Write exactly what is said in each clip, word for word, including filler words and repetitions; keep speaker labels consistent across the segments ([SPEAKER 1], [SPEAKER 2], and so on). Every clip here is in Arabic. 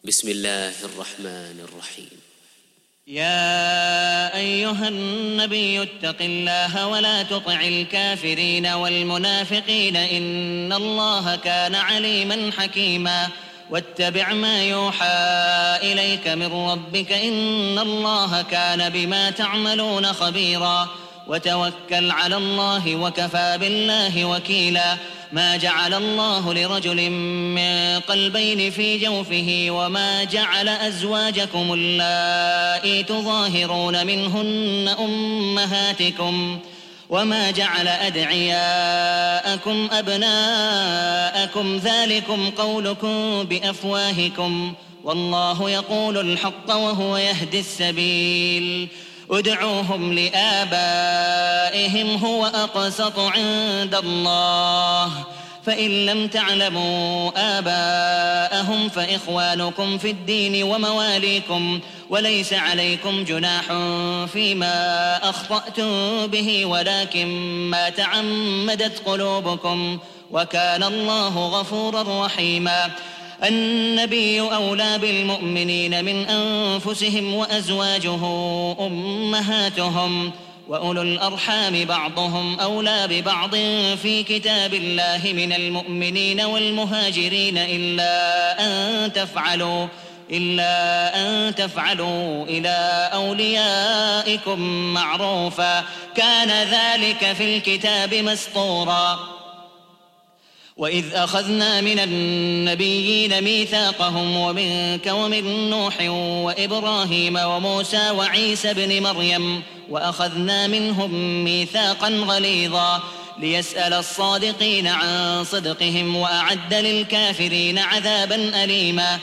[SPEAKER 1] بسم الله الرحمن الرحيم.
[SPEAKER 2] يا أيها النبي اتق الله ولا تطع الكافرين والمنافقين إن الله كان عليما حكيما واتبع ما يوحى إليك من ربك إن الله كان بما تعملون خبيرا وتوكل على الله وكفى بالله وكيلا ما جعل الله لرجل من قلبين في جوفه وما جعل أزواجكم اللائي تظاهرون منهن أمهاتكم وما جعل أدعياءكم أبناءكم ذلكم قولكم بأفواهكم والله يقول الحق وهو يهدي السبيل ادعوهم لآبائهم هو أقسط عند الله فإن لم تعلموا آباءهم فإخوانكم في الدين ومواليكم وليس عليكم جناح فيما أخطأتم به ولكن ما تعمدت قلوبكم وكان الله غفورا رحيما النبي أولى بالمؤمنين من أنفسهم وأزواجه أمهاتهم وأولو الأرحام بعضهم أولى ببعض في كتاب الله من المؤمنين والمهاجرين إلا أن تفعلوا إلا أن تفعلوا إلى أوليائكم معروفا كان ذلك في الكتاب مسطورا وإذ أخذنا من النبيين ميثاقهم ومنك ومن نوح وإبراهيم وموسى وعيسى ابن مريم وأخذنا منهم ميثاقا غليظا ليسأل الصادقين عن صدقهم وأعد للكافرين عذابا أليما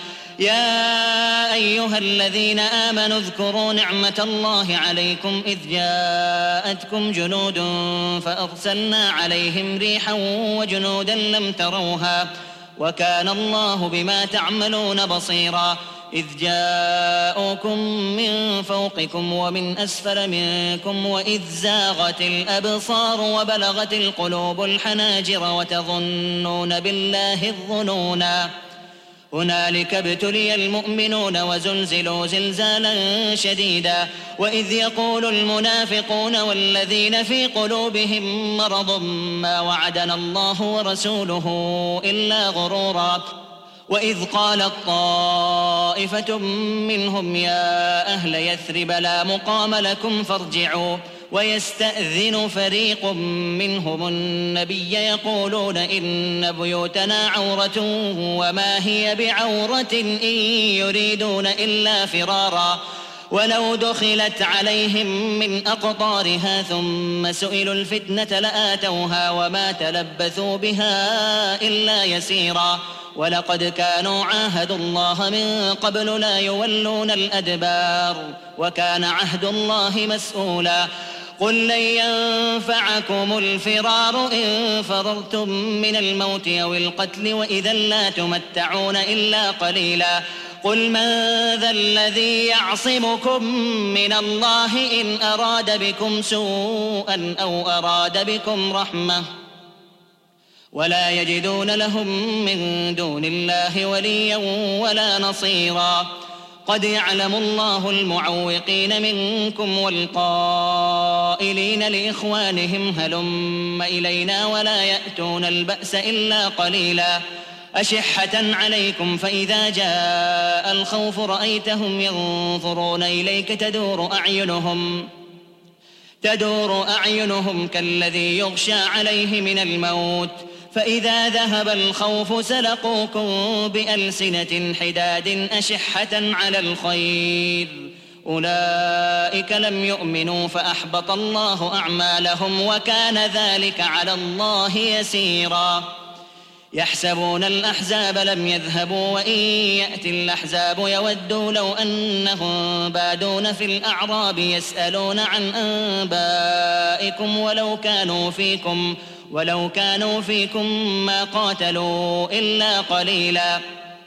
[SPEAKER 2] يا أيها الذين آمنوا اذكروا نعمة الله عليكم إذ جاءتكم جنود فأرسلنا عليهم ريحا وجنودا لم تروها وكان الله بما تعملون بصيرا إذ جاءوكم من فوقكم ومن أسفل منكم وإذ زاغت الأبصار وبلغت القلوب الحناجر وتظنون بالله الظنونا هنالك ابتلي المؤمنون وزلزلوا زلزالا شديدا وإذ يقول المنافقون والذين في قلوبهم مرض ما وعدنا الله ورسوله إلا غرورا وإذ قالت طائفة منهم يا أهل يثرب لا مقام لكم فارجعوا ويستأذن فريق منهم النبي يقولون إن بيوتنا عورة وما هي بعورة إن يريدون إلا فرارا ولو دخلت عليهم من أقطارها ثم سئلوا الفتنة لآتوها وما تلبثوا بها إلا يسيرا ولقد كانوا عاهدوا الله من قبل لا يولون الأدبار وكان عهد الله مسؤولا قل لن ينفعكم الفرار إن فررتم من الموت أو القتل وإذا لا تمتعون إلا قليلا قل من ذا الذي يعصمكم من الله إن أراد بكم سوءا أو أراد بكم رحمة ولا يجدون لهم من دون الله وليا ولا نصيرا قد يعلم الله المعوقين منكم والقائلين لإخوانهم هلم إلينا ولا يأتون البأس إلا قليلا أشحة عليكم فإذا جاء الخوف رأيتهم ينظرون إليك تدور أعينهم تدور أعينهم كالذي يغشى عليه من الموت فإذا ذهب الخوف سلقوكم بألسنة حداد أشحة على الخير أولئك لم يؤمنوا فأحبط الله أعمالهم وكان ذلك على الله يسيرا يحسبون الأحزاب لم يذهبوا وإن يأتي الأحزاب يودوا لو أنهم بادون في الأعراب يسألون عن أنبائكم ولو كانوا فيكم ولو كانوا فيكم ما قاتلوا إلا قليلا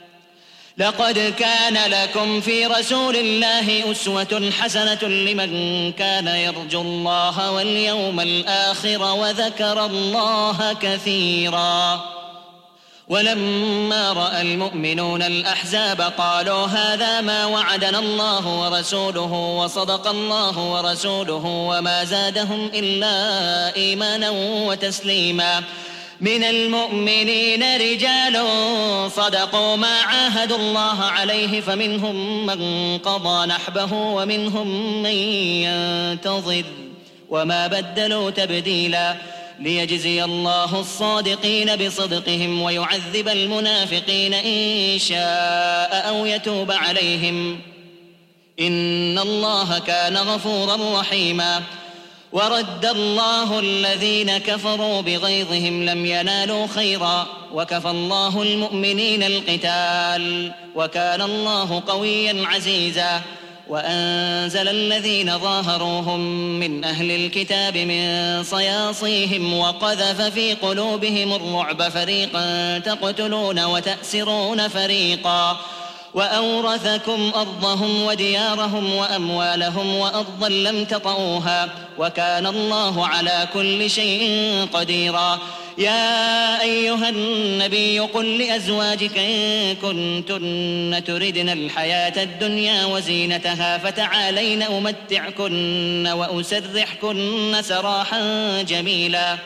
[SPEAKER 2] لقد كان لكم في رسول الله أسوة حسنة لمن كان يرجو الله واليوم الآخر وذكر الله كثيرا ولما رأى المؤمنون الأحزاب قالوا هذا ما وعدنا الله ورسوله وصدق الله ورسوله وما زادهم إلا إيمانا وتسليما. من المؤمنين رجال صدقوا ما عاهدوا الله عليه فمنهم من قضى نحبه ومنهم من ينتظر وما بدلوا تبديلا، ليجزي الله الصادقين بصدقهم ويعذب المنافقين إن شاء أو يتوب عليهم، إن الله كان غفورا رحيما. ورد الله الذين كفروا بغيظهم لم ينالوا خيرا وكفى الله المؤمنين القتال وكان الله قويا عزيزا. وأنزل الذين ظاهروهم من أهل الكتاب من صياصيهم وقذف في قلوبهم الرعب فريقا تقتلون وتأسرون فريقا، وأورثكم أرضهم وديارهم وأموالهم وأرضا لم تطئوها وكان الله على كل شيء قديرا. يا أيها النبي قل لأزواجك إن كنتن تردن الحياة الدنيا وزينتها فتعالين أمتعكن وأسرحكن سراحا جميلا،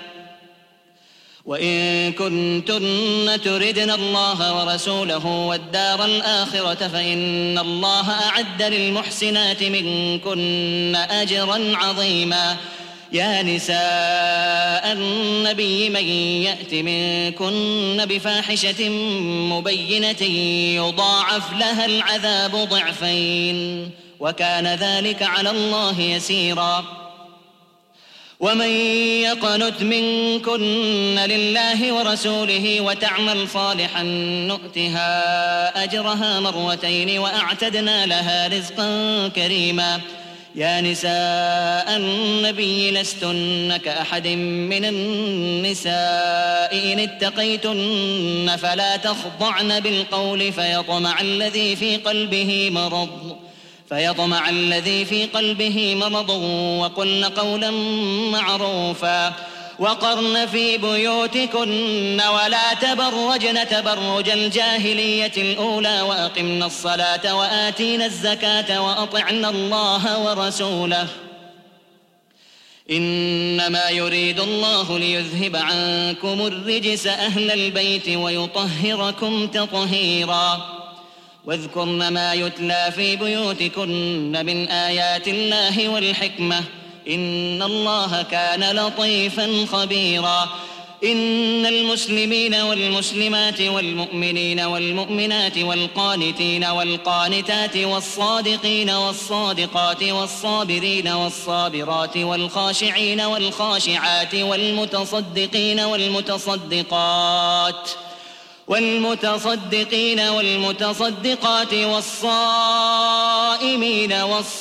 [SPEAKER 2] وإن كنتن تردن الله ورسوله والدار الآخرة فإن الله أعد للمحسنات منكن أجرا عظيما. يا نساء النبي من يأت منكن بفاحشة مبينة يضاعف لها العذاب ضعفين وكان ذلك على الله يسيرا. ومن يقنت منكن لله ورسوله وتعمل صالحا نؤتها أجرها مرتين وأعتدنا لها رزقا كريما. يا نساء النبي لستن كأحد من النساء إن اتقيتن فلا تخضعن بالقول فيطمع الذي في قلبه مرض فيطمع الذي في قلبه مرض وقلن قولا معروفا. وقرن في بيوتكن ولا تبرجن تبرج الجاهلية الأولى وأقمن الصلاة وآتينا الزكاة وأطعن الله ورسوله إنما يريد الله ليذهب عنكم الرجس أهل البيت ويطهركم تطهيرا. واذكرن ما يتلى في بيوتكن من آيات الله والحكمة إن الله كان لطيفا خبيرا. إن المسلمين والمسلمات والمؤمنين والمؤمنات والقانتين والقانتات والصادقين والصادقات والصابرين والصابرات والخاشعين والخاشعات والمتصدقين والمتصدقات والمتصدقين والمتصدقات والصائمين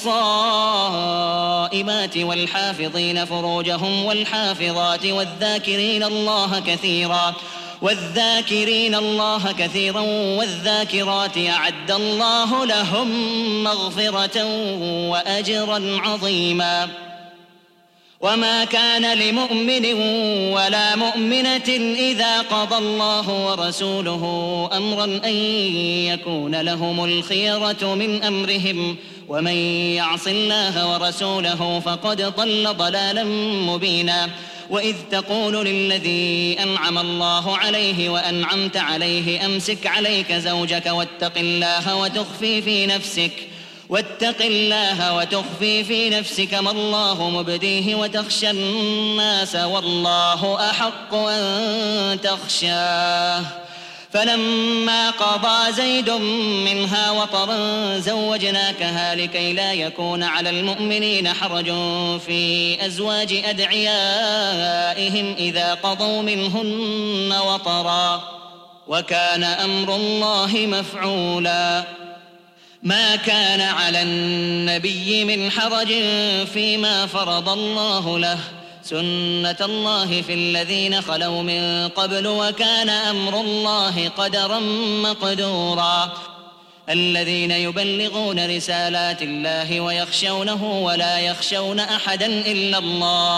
[SPEAKER 2] والصائمات والحافظين فروجهم والحافظات والذاكرين الله كثيرا والذاكرين الله كثيرا والذاكرات أعد الله لهم مغفرة وأجرا عظيما. وما كان لمؤمن ولا مؤمنة إذا قضى الله ورسوله أمرا أن يكون لهم الخيرة من أمرهم ومن يعص الله ورسوله فقد ضل ضلالا مبينا. وإذ تقول للذي أنعم الله عليه وأنعمت عليه أمسك عليك زوجك واتق الله وتخفي في نفسك واتق الله وتخفي في نفسك ما الله مبديه وتخشى الناس والله أحق أن تخشاه. فلما قضى زيد منها وطرا زوجناكها لكي لا يكون على المؤمنين حرج في أزواج أدعيائهم إذا قضوا منهن وطرا وكان أمر الله مفعولا. ما كان على النبي من حرج فيما فرض الله له سنة الله في الذين خلوا من قبل وكان أمر الله قدرا مقدورا. الذين يبلغون رسالات الله ويخشونه ولا يخشون أحدا إلا الله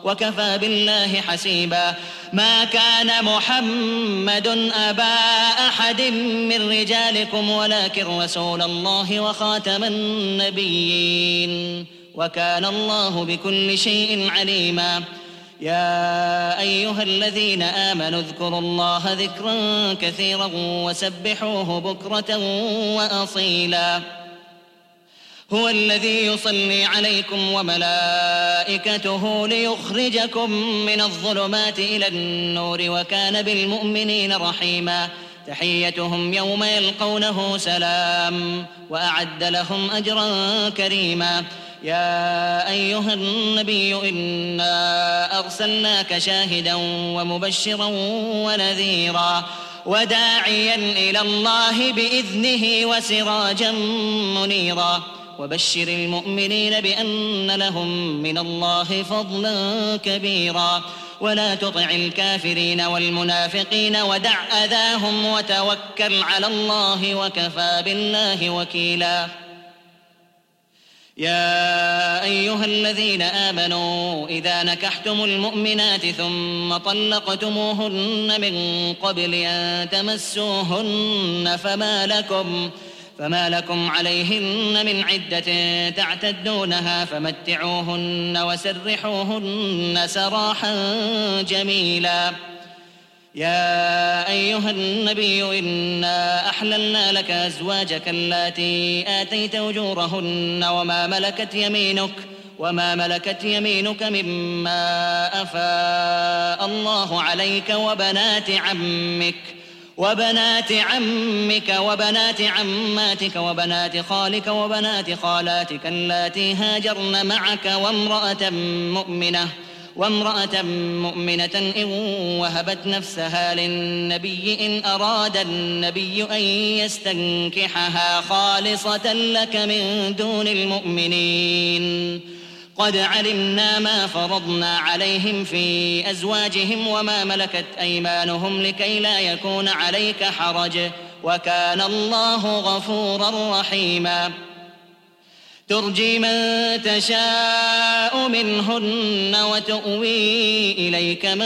[SPEAKER 2] وكفى بالله حسيبا. ما كان محمد أبا أحد من رجالكم ولكن رسول الله وخاتم النبيين وكان الله بكل شيء عليما. يا أيها الذين آمنوا اذكروا الله ذكرا كثيرا وسبحوه بكرة وأصيلا. هو الذي يصلي عليكم وملائكته ليخرجكم من الظلمات إلى النور وكان بالمؤمنين رحيما. تحيتهم يوم يلقونه سلام وأعد لهم أجرا كريما. يا أيها النبي إنا أرسلناك شاهدا ومبشرا ونذيرا وداعيا إلى الله بإذنه وسراجا منيرا وبشر المؤمنين بأن لهم من الله فضلا كبيرا. ولا تطع الكافرين والمنافقين ودع أذاهم وتوكل على الله وكفى بالله وكيلا. يا أيها الذين آمنوا إذا نكحتم المؤمنات ثم طلقتموهن من قبل أن تمسوهن فما لكم فما لكم عليهن من عدة تعتدونها فمتعوهن وسرحوهن سراحا جميلا. يا أيها النبي إنا أحللنا لك أزواجك اللاتي آتيت أجورهن وما ملكت يمينك وما ملكت يمينك مما أفاء الله عليك وبنات عمك وبنات عمك وبنات عماتك وبنات خالك وبنات خالاتك اللاتي هاجرن معك وامرأة مؤمنة وامرأة مؤمنة إن وهبت نفسها للنبي إن أراد النبي أن يستنكحها خالصة لك من دون المؤمنين. قد علمنا ما فرضنا عليهم في أزواجهم وما ملكت أيمانهم لكي لا يكون عليك حرج وكان الله غفورا رحيما. ترجي من تشاء منهن وتؤوي إليك من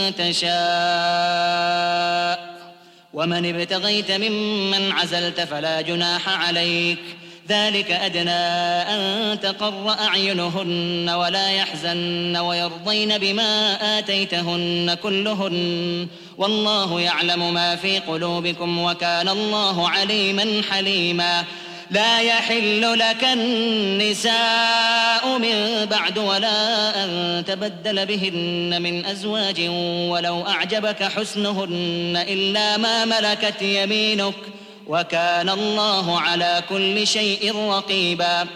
[SPEAKER 2] تشاء ومن ابتغيت ممن عزلت فلا جناح عليك. ذلك أدنى أن تقر أعينهن ولا يحزن ويرضين بما آتيتهن كلهن والله يعلم ما في قلوبكم وكان الله عليما حليما. لا يحل لك النساء من بعد ولا أن تبدل بهن من أزواج ولو أعجبك حسنهن إلا ما ملكت يمينك وكان الله على كل شيء رقيبا.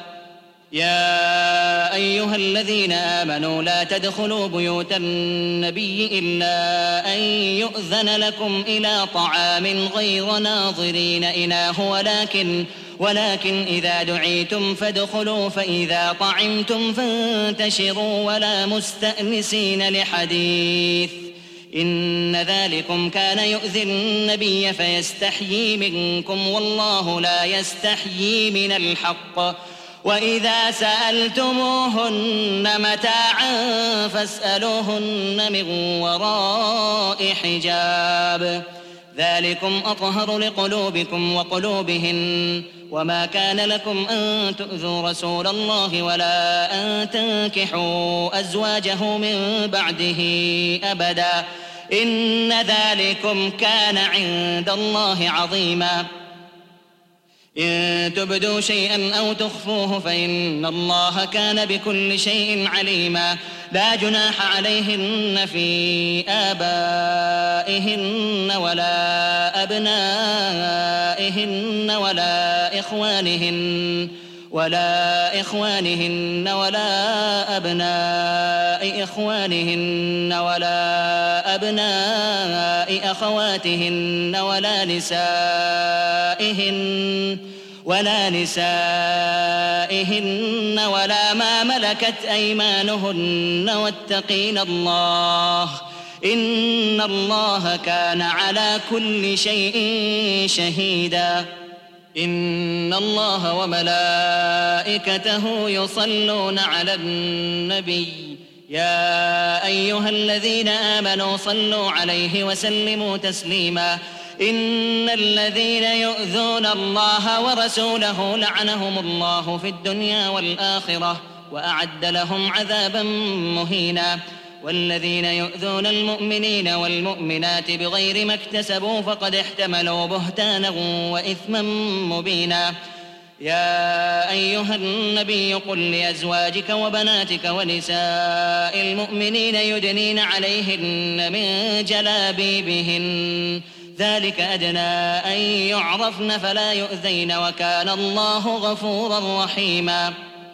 [SPEAKER 2] يا أيها الذين آمنوا لا تدخلوا بيوت النبي إلا أن يؤذن لكم إلى طعام غير ناظرين إناه ولكن ولكن إذا دعيتم فادخلوا فإذا طعمتم فانتشروا ولا مستأنسين لحديث إن ذلكم كان يؤذي النبي فيستحيي منكم والله لا يستحيي من الحق. وإذا سألتموهن متاعا فاسألوهن من وراء حجاب ذلكم أطهر لقلوبكم وقلوبهن. وما كان لكم أن تؤذوا رسول الله ولا أن تنكحوا أزواجه من بعده أبدا إن ذلكم كان عند الله عظيما. إن تبدوا شيئا أو تخفوه فإن الله كان بكل شيء عليما. لا جناح عليهن في آبائهن ولا أبنائهن ولا إخوانهن ولا إخوانهن ولا أبناء إخوانهن ولا أبناء أخواتهن ولا نسائهن ولا نسائهن ولا ما ملكت أيمانهن واتقين الله إن الله كان على كل شيء شهيدا. إن الله وملائكته يصلون على النبي يا أيها الذين آمنوا صلوا عليه وسلموا تسليما إن الذين يؤذون الله ورسوله لعنهم الله في الدنيا والآخرة وأعد لهم عذابا مهينا والذين يؤذون المؤمنين والمؤمنات بغير ما اكتسبوا فقد احتملوا بهتانا وإثما مبينا يا أيها النبي قل لأزواجك وبناتك ونساء المؤمنين يدنين عليهن من جلابيبهن ذلك أدنى أن يعرفن فلا يؤذين وكان الله غفورا رحيما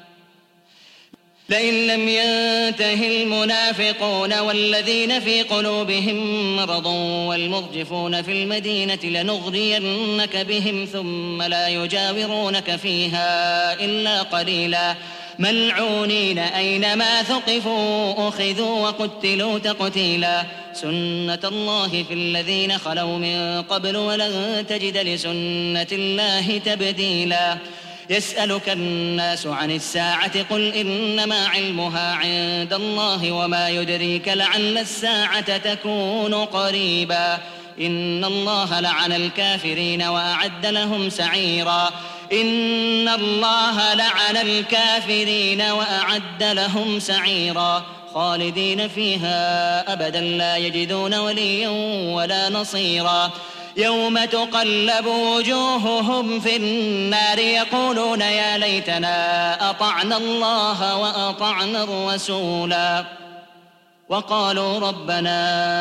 [SPEAKER 2] لئن لم ينته المنافقون والذين في قلوبهم مرض والمرجفون في المدينة لنغرينك بهم ثم لا يجاورونك فيها إلا قليلا ملعونين أينما ثقفوا أخذوا وقتلوا تقتيلا سنة الله في الذين خلوا من قبل ولن تجد لسنة الله تبديلا يسألك الناس عن الساعة قل إنما علمها عند الله وما يدريك لعل الساعة تكون قريبا إن الله لعن الكافرين وأعد لهم سعيرا إن الله لعن الكافرين وأعد لهم سعيرا خالدين فيها أبدا لا يجدون وليا ولا نصيرا يوم تقلب وجوههم في النار يقولون يا ليتنا أطعنا الله وأطعنا الرسولا وقالوا ربنا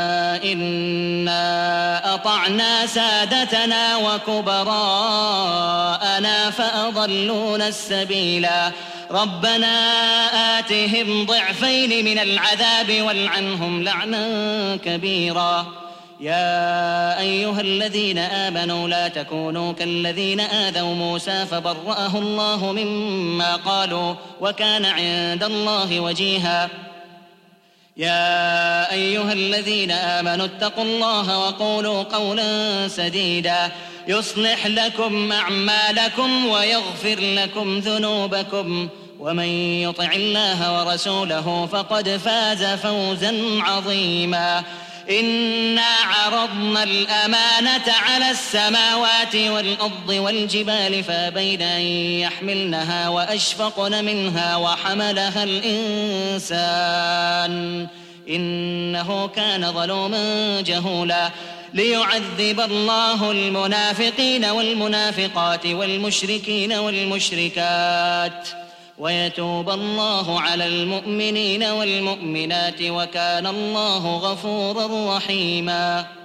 [SPEAKER 2] إنا أطعنا سادتنا وكبراءنا فأضلونا السبيلا ربنا آتهم ضعفين من العذاب والعنهم لعنا كبيرا يا أيها الذين آمنوا لا تكونوا كالذين آذوا موسى فبرأه الله مما قالوا وكان عند الله وجيها يا أيها الذين آمنوا اتقوا الله وقولوا قولا سديدا يصلح لكم أعمالكم ويغفر لكم ذنوبكم ومن يطع الله ورسوله فقد فاز فوزا عظيما إنا عرضنا الأمانة على السماوات والأرض والجبال فأبين أن يحملنها وأشفقن منها وحملها الإنسان إنه كان ظلوما جهولا ليعذب الله المنافقين والمنافقات والمشركين والمشركات ويتوب الله على المؤمنين والمؤمنات وكان الله غفورا رحيما